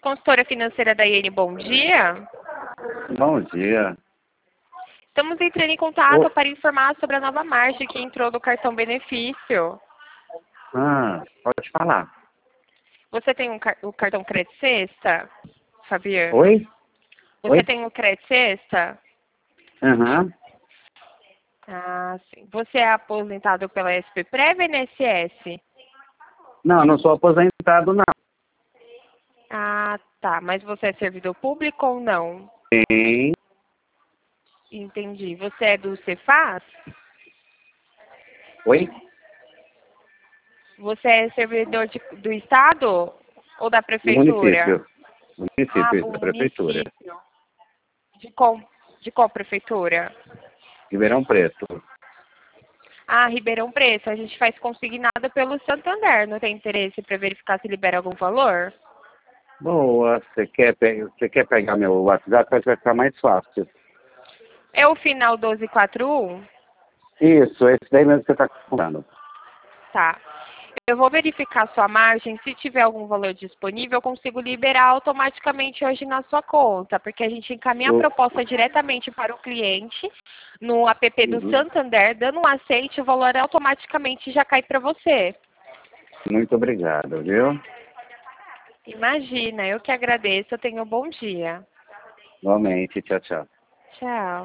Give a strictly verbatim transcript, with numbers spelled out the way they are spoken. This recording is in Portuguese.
consultora financeira da Iene, bom dia. Bom dia. Estamos entrando em contato Ô- para informar sobre a nova margem que entrou do cartão benefício. Ah, pode falar. Você tem um car- o cartão Crédito Sexta, Fabiano? Oi? Você Oi? tem o Crédito Sexta? Aham. Ah, sim. Você é aposentado pela S P Prev ou I N S S? Não, não sou aposentado, não. Ah, tá. Mas você é servidor público ou não? Sim. Entendi. Você é do Cefaz? Oi? Você é servidor de- do Estado ou da Do Prefeitura? município. Ah, Município, do da prefeitura. município. De qual, de qual prefeitura? Ribeirão Preto. Ah, Ribeirão Preto. A gente faz consignado pelo Santander. Não tem interesse para verificar se libera algum valor? Boa. Você quer, pe- você quer pegar meu WhatsApp? Acho que vai ficar mais fácil. É o final doze quarenta e um? Isso, esse daí mesmo que você está comprando. Tá. Eu vou verificar sua margem. Se tiver algum valor disponível, eu consigo liberar automaticamente hoje na sua conta, porque a gente encaminha a O- proposta diretamente para o cliente no app do Uhum. Santander, dando um aceite, o valor automaticamente já cai para você. Muito obrigado, viu? Imagina, eu que agradeço. Eu tenho um bom dia. Igualmente. Tchau, tchau. Tchau.